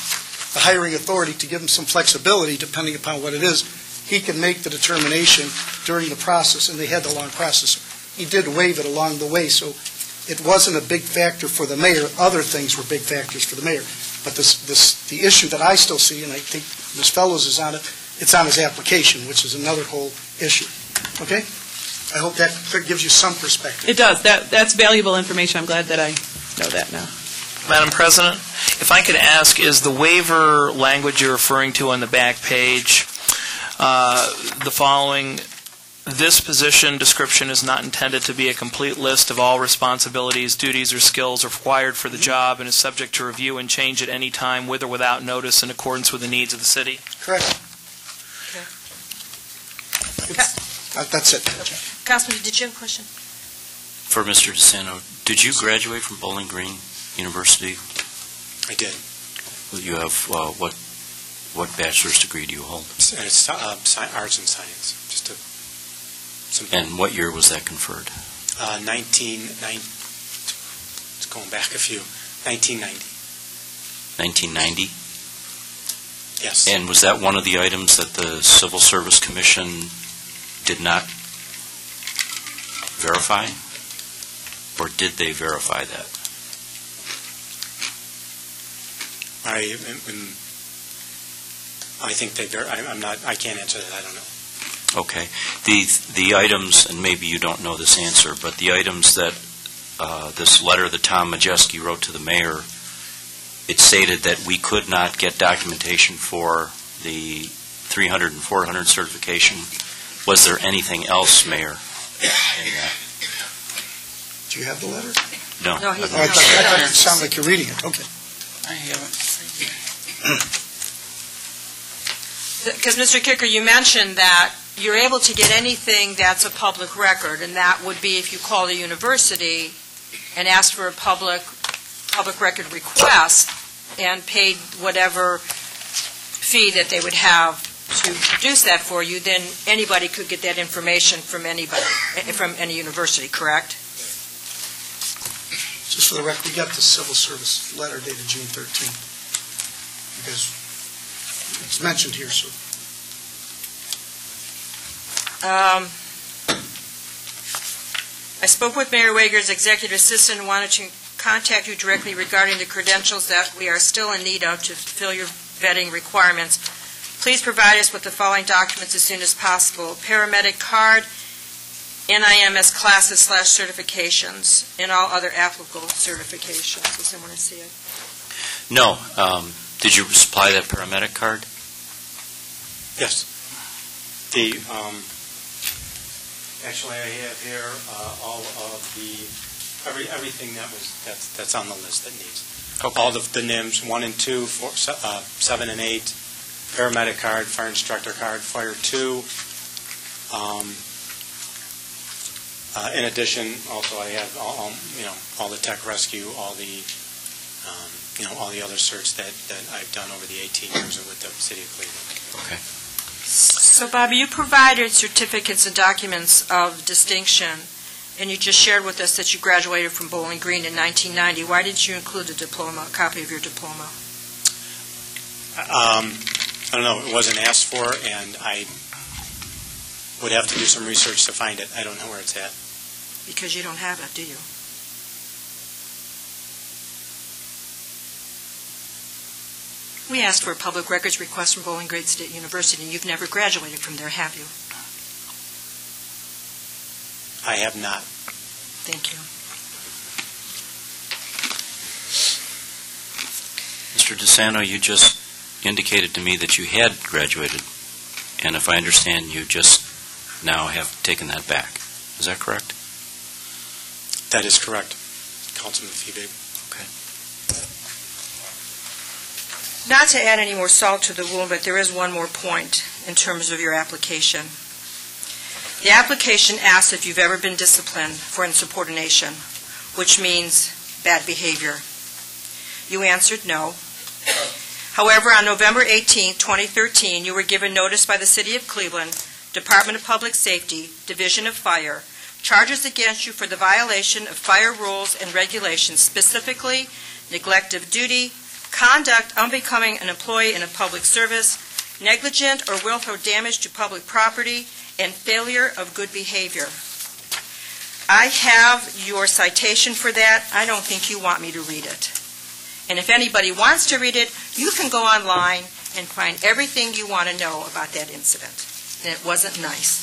the hiring authority to give him some flexibility depending upon what it is. He can make the determination during the process, and they had the long process. He did waive it along the way, so it wasn't a big factor for the mayor. Other things were big factors for the mayor. But the issue that I still see, and I think Ms. Fellows is on it, it's on his application, which is another whole issue. Okay? I hope that gives you some perspective. It does. That's valuable information. I'm glad that I know that now. Madam President, if I could ask, is the waiver language you're referring to on the back page the following: this position description is not intended to be a complete list of all responsibilities, duties, or skills required for the job, and is subject to review and change at any time with or without notice in accordance with the needs of the city? Correct. That's it. Councilman, did you have a question? For Mr. DeSanto, did you graduate from Bowling Green University? I did. You have, what bachelor's degree do you hold? It's arts and science. Just a simple. And what year was that conferred? 1990. It's going back a few. 1990. 1990? Yes. And was that one of the items that the Civil Service Commission did not verify? Or did they verify that? I think I can't answer that. I don't know. Okay. The items, and maybe you don't know this answer, but the items that this letter that Tom Majeski wrote to the mayor, it stated that we could not get documentation for the 300 and 400 certification. Was there anything else, Mayor, in that? Do you have the letter? No. No, he I thought it sounded like you're reading it. Okay. I haven't. Because, Mr. Kicker, you mentioned that you're able to get anything that's a public record, and that would be if you call the university and ask for a public record request and paid whatever fee that they would have to produce that for you, then anybody could get that information from anybody, from any university, correct? Just for the record, we got the civil service letter dated June 13th. Because it's mentioned here, so. I spoke with Mayor Wager's executive assistant and wanted to contact you directly regarding the credentials that we are still in need of to fulfill your vetting requirements. Please provide us with the following documents as soon as possible: paramedic card, NIMS classes / certifications, and all other applicable certifications. Does someone want to see it? No. Did you supply that paramedic card? Yes. Actually, I have here all of everything that's on the list that needs. Okay. All the NIMS 1 and 2, 4, 7 and 8, paramedic card, fire instructor card, fire 2. In addition, also I have all the tech rescue, all the all the other certs that I've done over the 18 years with the City of Cleveland. Okay. So, Bobby, you provided certificates and documents of distinction, and you just shared with us that you graduated from Bowling Green in 1990. Why didn't you include a copy of your diploma? I don't know. It wasn't asked for, and I would have to do some research to find it. I don't know where it's at. Because you don't have it, do you? We asked for a public records request from Bowling Green State University, and you've never graduated from there, have you? I have not. Thank you. Mr. DeSanto, you just indicated to me that you had graduated, and if I understand, you just now have taken that back. Is that correct? That is correct, Councilman Feebig. Okay. Not to add any more salt to the wound, but there is one more point in terms of your application. The application asks if you've ever been disciplined for insubordination, which means bad behavior. You answered no. However, on November 18, 2013, you were given notice by the City of Cleveland, Department of Public Safety, Division of Fire, charges against you for the violation of fire rules and regulations, specifically neglect of duty, conduct unbecoming an employee in a public service, negligent or willful damage to public property, and failure of good behavior. I have your citation for that. I don't think you want me to read it. And if anybody wants to read it, you can go online and find everything you want to know about that incident. And it wasn't nice.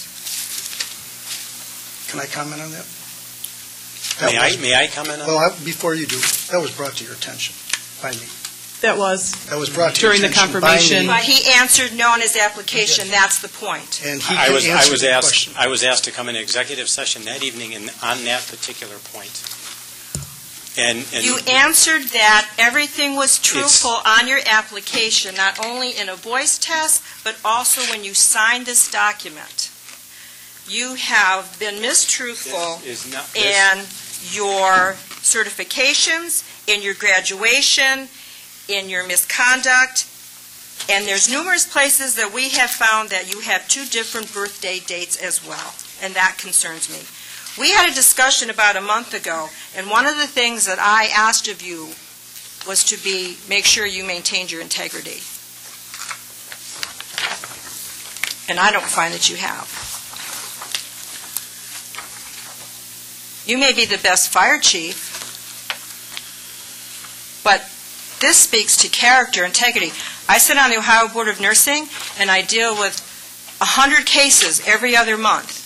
Can I comment on that? May I comment on that? Well, before you do, that was brought to your attention by me. That was That was brought to your during the attention by confirmation. me. But he answered no on his application. That's the point. And he I can was answer the asked. question. I was asked to come in executive session that evening on that particular point. And You answered that everything was truthful on your application, not only in a voice test, but also when you signed this document. You have been mistruthful this is not this, in your certifications, in your graduation, in your misconduct, and there's numerous places that we have found that you have two different birthday dates as well, and that concerns me. We had a discussion about a month ago, and one of the things that I asked of you was to make sure you maintained your integrity. And I don't find that you have. You may be the best fire chief, but this speaks to character, integrity. I sit on the Ohio Board of Nursing, and I deal with 100 cases every other month.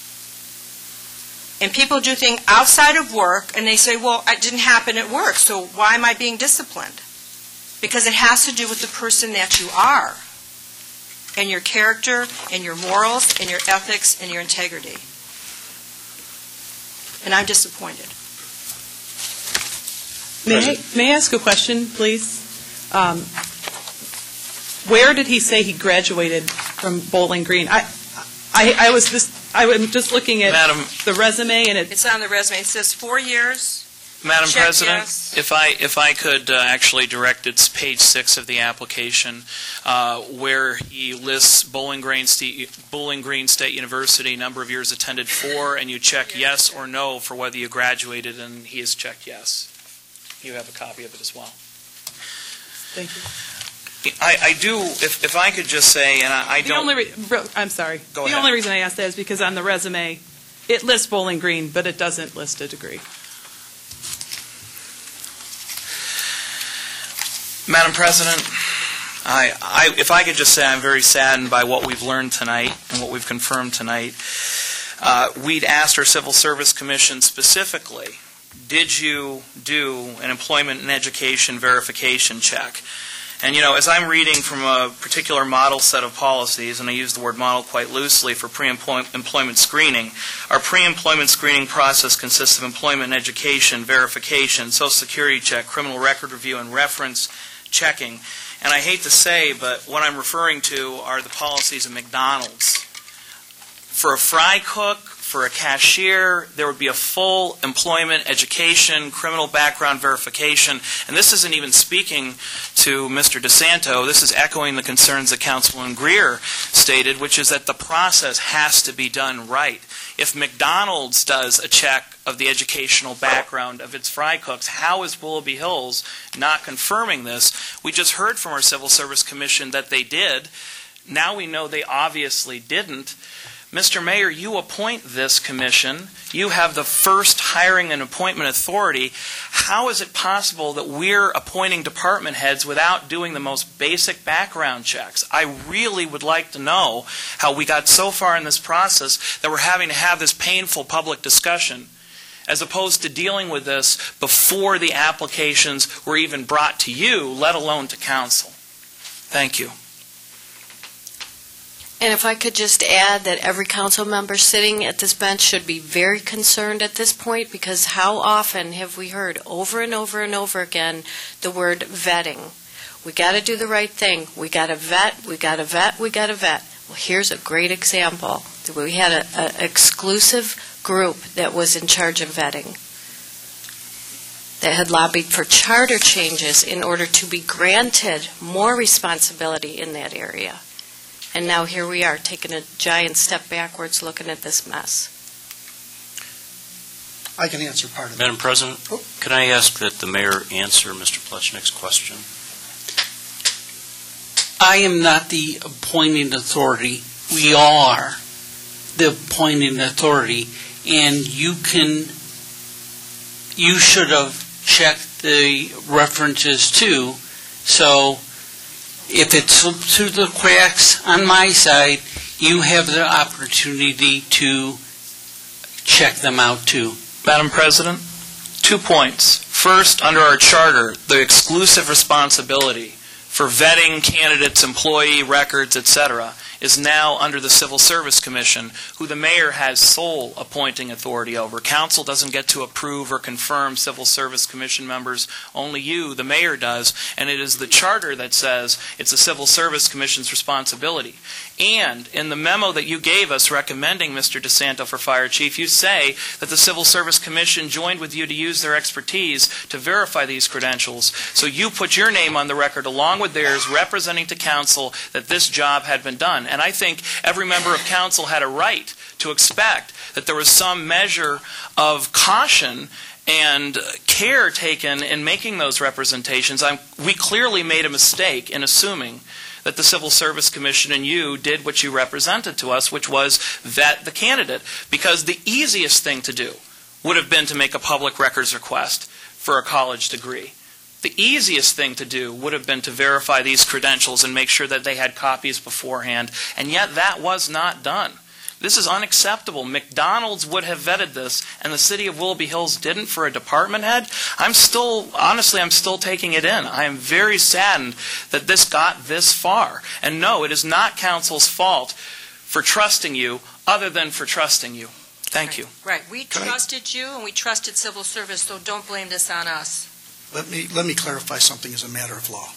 And people do things outside of work, and they say, well, it didn't happen at work, so why am I being disciplined? Because it has to do with the person that you are, and your character, and your morals, and your ethics, and your integrity. And I'm disappointed. May I ask a question, please? Where did he say he graduated from Bowling Green? I'm just looking at Madam, the resume, and It's on the resume. It says 4 years. Madam Check President, yes. if I could actually direct, it's page 6 of the application, where he lists Bowling Green State University, number of years attended 4, and you check yes or no for whether you graduated, and he has checked yes. You have a copy of it as well. thank you. I do, if I could just say, and I don't... I'm sorry. Go The ahead. only reason I asked that is because on the resume, it lists Bowling Green, but it doesn't list a degree. Madam President, if I could just say I'm very saddened by what we've learned tonight and what we've confirmed tonight. We'd asked our Civil Service Commission specifically, did you do an employment and education verification check? And, as I'm reading from a particular model set of policies, and I use the word model quite loosely for pre-employment screening, our pre-employment screening process consists of employment and education verification, Social Security check, criminal record review, and reference checking. And I hate to say, but what I'm referring to are the policies of McDonald's. For a fry cook, for a cashier, there would be a full employment, education, criminal background verification. And this isn't even speaking to Mr. DeSanto. This is echoing the concerns that Councilman Greer stated, which is that the process has to be done right. If McDonald's does a check of the educational background of its fry cooks, how is Willoughby Hills not confirming this? We just heard from our Civil Service Commission that they did. Now we know they obviously didn't. Mr. Mayor, you appoint this commission. You have the first hiring and appointment authority. How is it possible that we're appointing department heads without doing the most basic background checks? I really would like to know how we got so far in this process that we're having to have this painful public discussion, as opposed to dealing with this before the applications were even brought to you, let alone to council. Thank you. And if I could just add that every council member sitting at this bench should be very concerned at this point, because how often have we heard over and over and over again the word vetting? We got to do the right thing. We got to vet, we got to vet, we got to vet. Well, here's a great example. We had an exclusive group that was in charge of vetting, that had lobbied for charter changes in order to be granted more responsibility in that area. And now here we are, taking a giant step backwards, looking at this mess. I can answer part of that. Madam President, Oh. can I ask that the mayor answer Mr. Plechnik's question? I am not the appointing authority. We all are the appointing authority, and you should have checked the references too. So if it slips through the cracks on my side, you have the opportunity to check them out too. Madam President, 2 points. First, under our charter, the exclusive responsibility for vetting candidates, employee records, etc., is now under the Civil Service Commission, who the mayor has sole appointing authority over. Council doesn't get to approve or confirm Civil Service Commission members. Only you, the mayor, does, and it is the charter that says it's the Civil Service Commission's responsibility. And in the memo that you gave us recommending Mr. DeSanto for fire chief, you say that the Civil Service Commission joined with you to use their expertise to verify these credentials. So you put your name on the record along with theirs, representing to council that this job had been done. And I think every member of council had a right to expect that there was some measure of caution and care taken in making those representations. We clearly made a mistake in assuming that the Civil Service Commission and you did what you represented to us, which was vet the candidate. Because the easiest thing to do would have been to make a public records request for a college degree. The easiest thing to do would have been to verify these credentials and make sure that they had copies beforehand, and yet that was not done. This is unacceptable. McDonald's would have vetted this, and the city of Willoughby Hills didn't for a department head. Honestly, I'm still taking it in. I am very saddened that this got this far. And no, it is not council's fault for trusting you, other than for trusting you. Thank you. Right. We trusted you, and we trusted civil service, so don't blame this on us. Let me clarify something as a matter of law.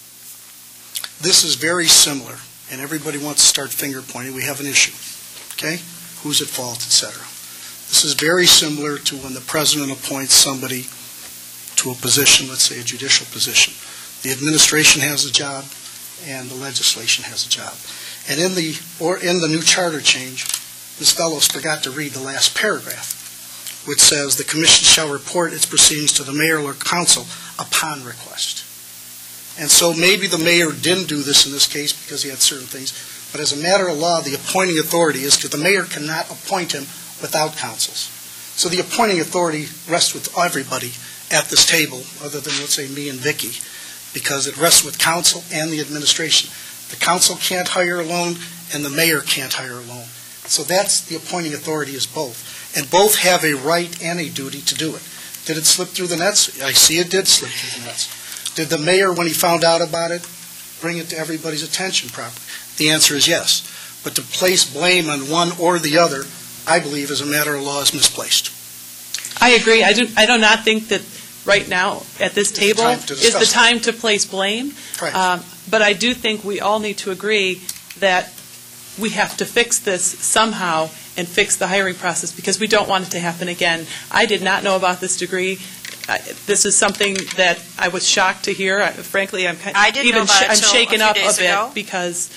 This is very similar, and everybody wants to start finger pointing. We have an issue, okay? Who's at fault, etc. This is very similar to when the president appoints somebody to a position, let's say a judicial position. The administration has a job, and the legislation has a job. And in the new charter change, Ms. Fellows forgot to read the last paragraph, which says the commission shall report its proceedings to the mayor or council upon request. And so maybe the mayor didn't do this in this case because he had certain things, but as a matter of law, the appointing authority is because the mayor cannot appoint him without councils. So the appointing authority rests with everybody at this table, other than, let's say, me and Vicki, because it rests with council and the administration. The council can't hire alone, and the mayor can't hire alone. So that's the appointing authority is both. And both have a right and a duty to do it. Did it slip through the nets? I see it did slip through the nets. Did the mayor, when he found out about it, bring it to everybody's attention properly? The answer is yes. But to place blame on one or the other, I believe, as a matter of law, is misplaced. I agree. I do not think that right now, at this table, is the time to place blame. Right. But I do think we all need to agree that we have to fix this somehow and fix the hiring process, because we don't want it to happen again. I did not know about this degree. This is something that I was shocked to hear. Frankly, I'm shaken up a bit because,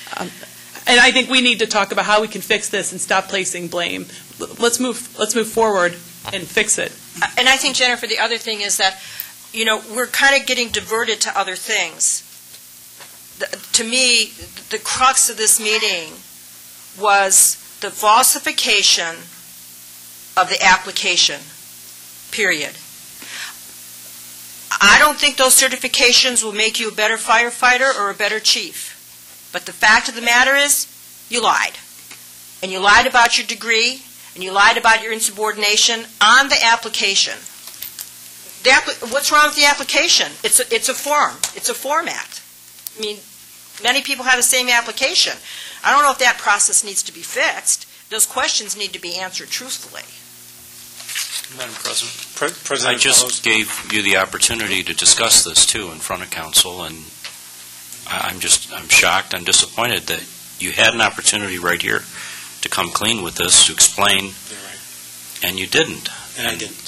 and I think we need to talk about how we can fix this and stop placing blame. Let's move forward and fix it. And I think, Jennifer, the other thing is that, we're kind of getting diverted to other things. To me, the crux of this meeting was the falsification of the application, period. I don't think those certifications will make you a better firefighter or a better chief. But the fact of the matter is, you lied. And you lied about your degree, and you lied about your insubordination on the application. What's wrong with the application? It's a form. It's a format. I mean, many people have the same application. I don't know if that process needs to be fixed. Those questions need to be answered truthfully. Madam President, I just gave you the opportunity to discuss this, too, in front of council, and I'm shocked, I'm disappointed that you had an opportunity right here to come clean with this, to explain, and you didn't. And I didn't.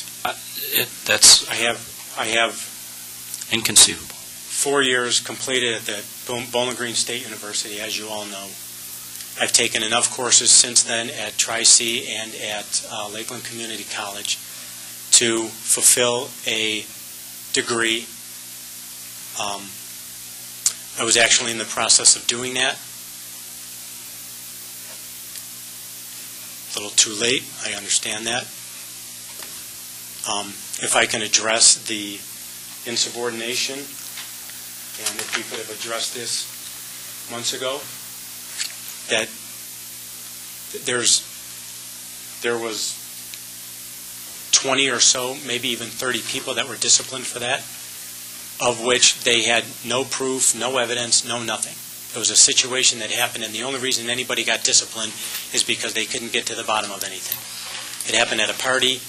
I have inconceivable. 4 years completed at the Bowling Green State University, as you all know. I've taken enough courses since then at Tri-C and at Lakeland Community College to fulfill a degree. I was actually in the process of doing that. A little too late, I understand that. If I can address the insubordination, and if we could have addressed this months ago, that there was 20 or so, maybe even 30 people that were disciplined for that, of which they had no proof, no evidence, no nothing. It was a situation that happened, and the only reason anybody got disciplined is because they couldn't get to the bottom of anything. It happened at a party,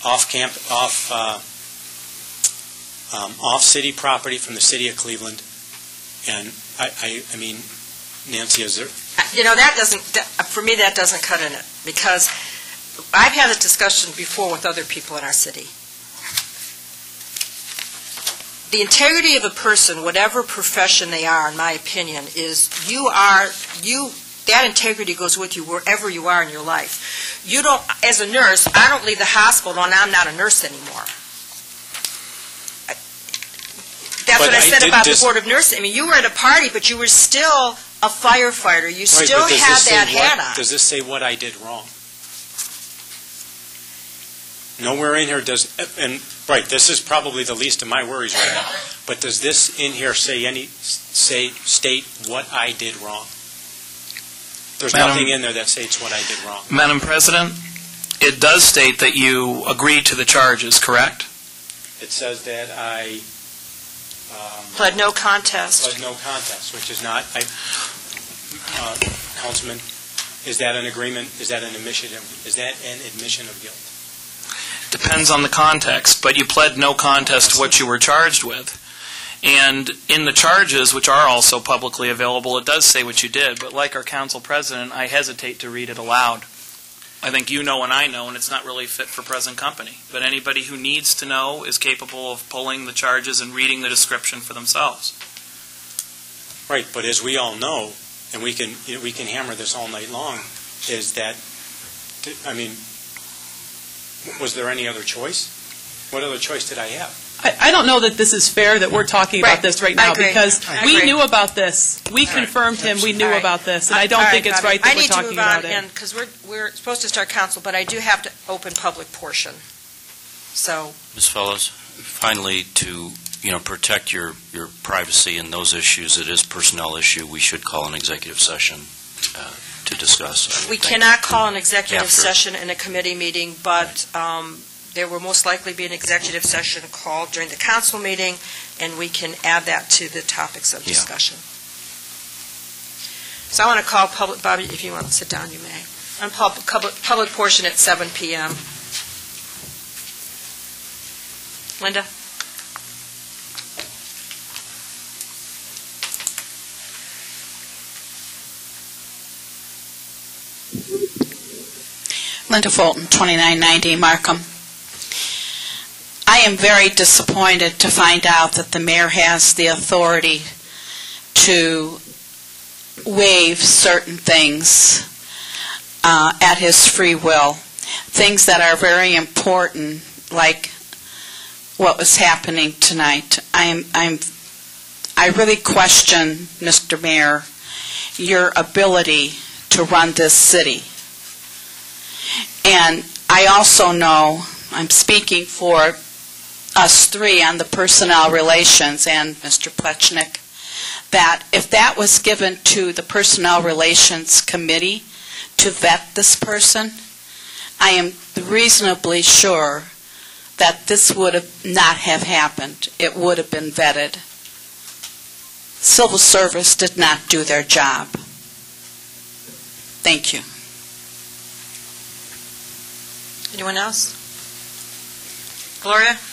off city property from the city of Cleveland, and I mean, Nancy, is there? That doesn't, for me, that doesn't cut in it, because I've had a discussion before with other people in our city. The integrity of a person, whatever profession they are, in my opinion, is that integrity goes with you wherever you are in your life. You don't, as a nurse, I don't leave the hospital and I'm not a nurse anymore. That's what I said about the Board of Nursing. I mean, you were at a party, but you were still a firefighter. You still had that hat on. Does this say what I did wrong? Nowhere in here does, and right, this is probably the least of my worries right now, but does this in here state what I did wrong? There's nothing in there that states what I did wrong. Madam President, it does state that you agreed to the charges, correct? It says that I pled no contest. Pled no contest, which is not, Councilman, is that an agreement? Is that an admission? Is that an admission of guilt? Depends on the context, but you pled no contest to what you were charged with. And in the charges, which are also publicly available, it does say what you did, but like our council president, I hesitate to read it aloud. I think you know and I know, and it's not really fit for present company. But anybody who needs to know is capable of pulling the charges and reading the description for themselves. Right, but as we all know, and we can hammer this all night long, is that, I mean, was there any other choice? What other choice did I have? I don't know that this is fair that we're talking about this right now, because we knew about this. We confirmed him, we knew about this, and I don't think it's right that we're talking about it. I need to move on, because we're supposed to start council, but I do have to open public portion. So, Ms. Fellows, finally, to protect your privacy in those issues, it is a personnel issue. We should call an executive session to discuss. We cannot call an executive session in a committee meeting, but there will most likely be an executive session called during the council meeting, and we can add that to the topics of discussion. So I want to call public, Bobby, if you want to sit down, you may. On public portion at 7 p.m. Linda? Linda Fulton, 2990 Markham. I am very disappointed to find out that the mayor has the authority to waive certain things at his free will. Things that are very important, like what was happening tonight. I really question, Mr. Mayor, your ability to run this city. And I also know, I'm speaking for us three on the personnel relations and Mr. Plechnik, that if that was given to the Personnel Relations Committee to vet this person, I am reasonably sure that this would not have happened. It would have been vetted. Civil Service did not do their job. Thank you. Anyone else? Gloria?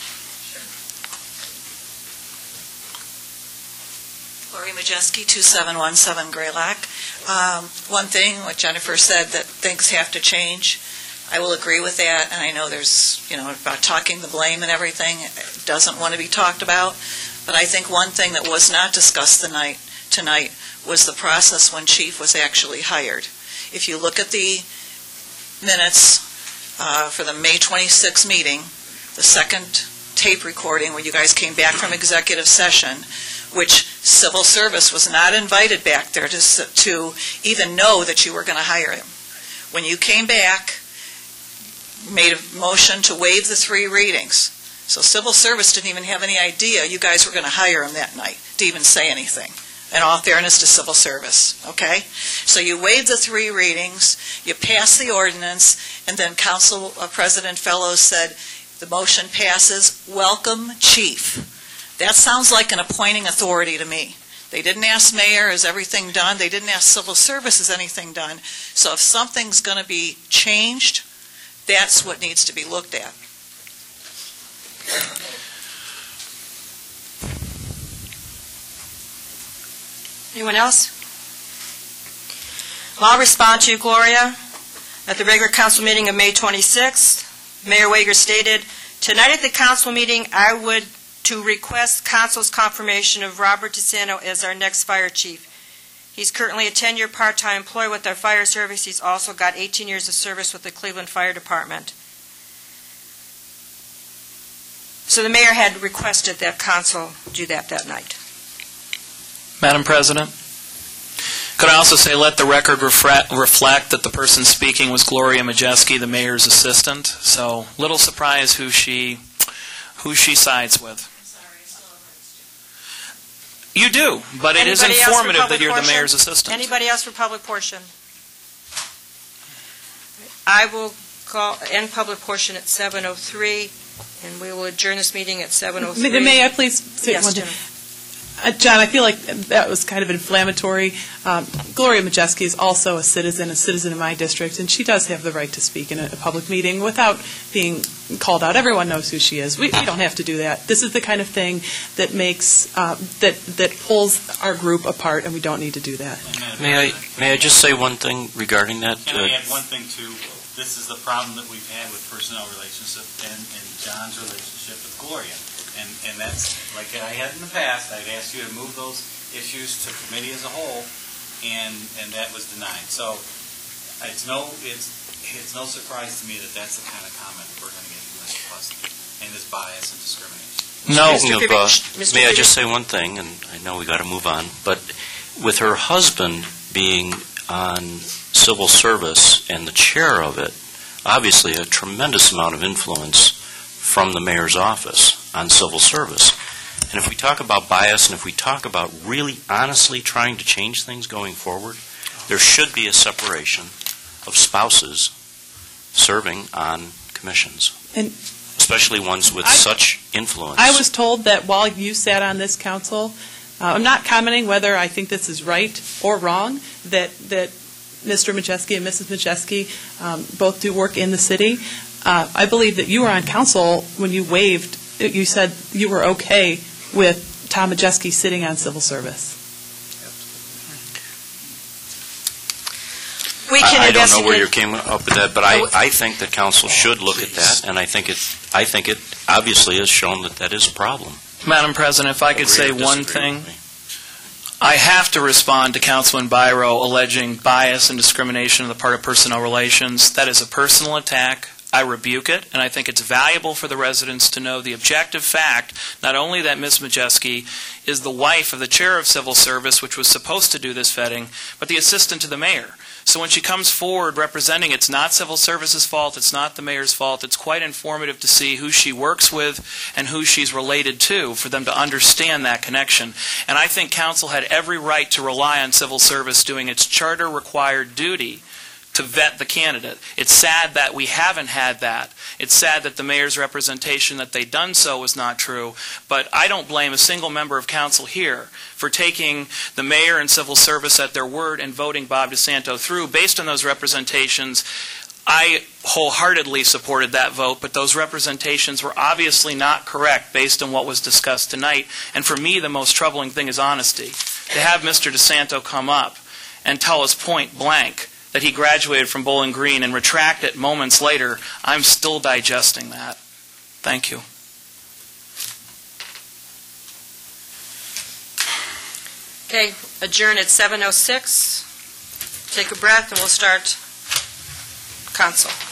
Lori Majeski, 2717 Greylock. One thing, what Jennifer said, that things have to change, I will agree with that, and I know there's, about talking the blame and everything, it doesn't want to be talked about, but I think one thing that was not discussed tonight was the process when Chief was actually hired. If you look at the minutes for the May 26 meeting, the second tape recording where you guys came back from executive session, which civil service was not invited back there to even know that you were going to hire him. When you came back, made a motion to waive the 3 readings. So civil service didn't even have any idea you guys were going to hire him that night to even say anything. In all fairness to civil service, okay? So you waived the 3 readings, you passed the ordinance, and then Council President Fellows said, the motion passes, welcome, chief. That sounds like an appointing authority to me. They didn't ask mayor, is everything done? They didn't ask civil service, is anything done? So if something's going to be changed, that's what needs to be looked at. Anyone else? Well, I'll respond to you, Gloria. At the regular council meeting of May 26th, Mayor Wager stated, tonight at the council meeting, I would to request council's confirmation of Robert DeSanto as our next fire chief. He's currently a 10-year part-time employee with our fire service. He's also got 18 years of service with the Cleveland Fire Department. So the mayor had requested that council do that night. Madam President, could I also say let the record reflect that the person speaking was Gloria Majeski, the mayor's assistant. So little surprise who she sides with. You do, but it is informative that you're the mayor's assistant. Anybody else for public portion? I will end public portion at 7:03, and we will adjourn this meeting at 7:03. May I please say one thing? John, I feel like that was kind of inflammatory. Gloria Majeski is also a citizen in my district, and she does have the right to speak in a public meeting without being called out. Everyone knows who she is. We don't have to do that. This is the kind of thing that makes that pulls our group apart, and we don't need to do that. May I just say one thing regarding that? Can I add one thing too? This is the problem that we've had with personnel relationship and John's relationship with Gloria. And that's, like I had in the past, I'd asked you to move those issues to committee as a whole, and that was denied. So it's no surprise to me that that's the kind of comment we're going to get from Mr. Plessy, and this bias and discrimination. No. May I just say one thing, and I know we got to move on, but with her husband being on civil service and the chair of it, obviously a tremendous amount of influence from the mayor's office on civil service. And if we talk about bias and if we talk about really honestly trying to change things going forward, there should be a separation of spouses serving on commissions, and especially ones with such influence. I was told that while you sat on this council, I'm not commenting whether I think this is right or wrong, that Mr. Majeski and Mrs. Majeski both do work in the city. I believe that you were on council when you waived, you said you were okay with Tom Majeski sitting on civil service. I don't know where you came up with that, but I think that council should look at that, and I think it obviously has shown that is a problem. Madam President, if I could say one thing. I have to respond to Councilman Biro alleging bias and discrimination on the part of personnel relations. That is a personal attack. I rebuke it, and I think it's valuable for the residents to know the objective fact, not only that Ms. Majeski is the wife of the chair of civil service, which was supposed to do this vetting, but the assistant to the mayor. So when she comes forward representing, it's not civil service's fault, it's not the mayor's fault, it's quite informative to see who she works with and who she's related to for them to understand that connection. And I think council had every right to rely on civil service doing its charter-required duty to vet the candidate. It's sad that we haven't had that. It's sad that the mayor's representation that they'd done so was not true, but I don't blame a single member of council here for taking the mayor and civil service at their word and voting Bob DeSanto through. Based on those representations, I wholeheartedly supported that vote, but those representations were obviously not correct based on what was discussed tonight. And for me, the most troubling thing is honesty. To have Mr. DeSanto come up and tell us point blank that he graduated from Bowling Green and retract it moments later, I'm still digesting that. Thank you. Okay, adjourn at 7:06. Take a breath and we'll start council.